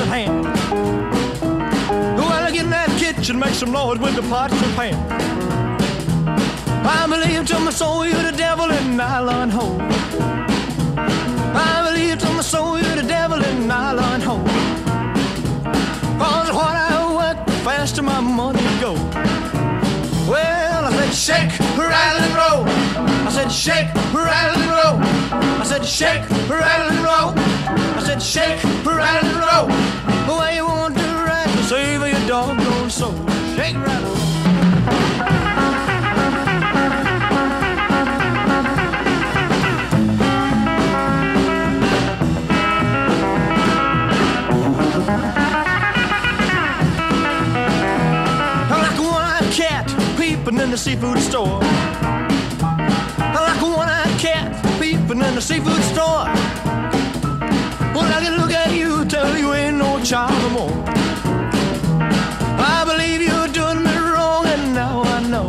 hand. Well, I get in that kitchen, make some noise with the pots and pans. I believe to my soul you're the devil in nylon hole. I believe to my soul you're the devil in nylon hole. Cause what I work, the faster my money go. Well, I said shake, rattle and roll. I said shake, rattle and roll. I said shake, rattle and roll. I said shake, rattle and roll. The way you want to ride to save your doggone soul. Shake, rattle. In the seafood store, like a one-eyed cat peeping in the seafood store. Well, I can look at you, tell you ain't no child no more. I believe you're doing me wrong, and now I know.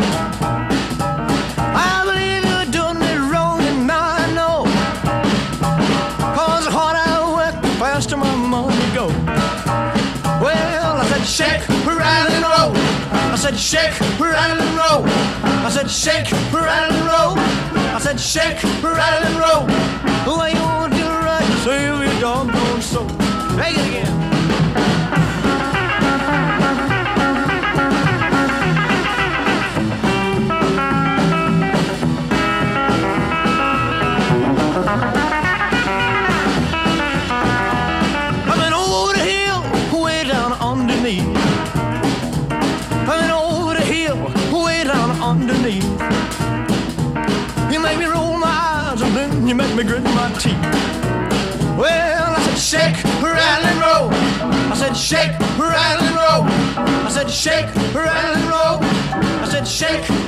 I believe you're doing me wrong, and now I know. Cause the harder I work, the faster my money go. Well, I said shake, rattle and roll. I said shake, rattle and roll. I said shake, rattle and roll. I said shake, rattle and roll. The way you want to ride to save your doggone soul. Take it again. Coming over the hill, way down underneath. Underneath, you make me roll my eyes and then you make me grit my teeth. Well, I said shake, rattle and roll. I said shake, rattle and roll. I said shake, rattle and roll. I said shake,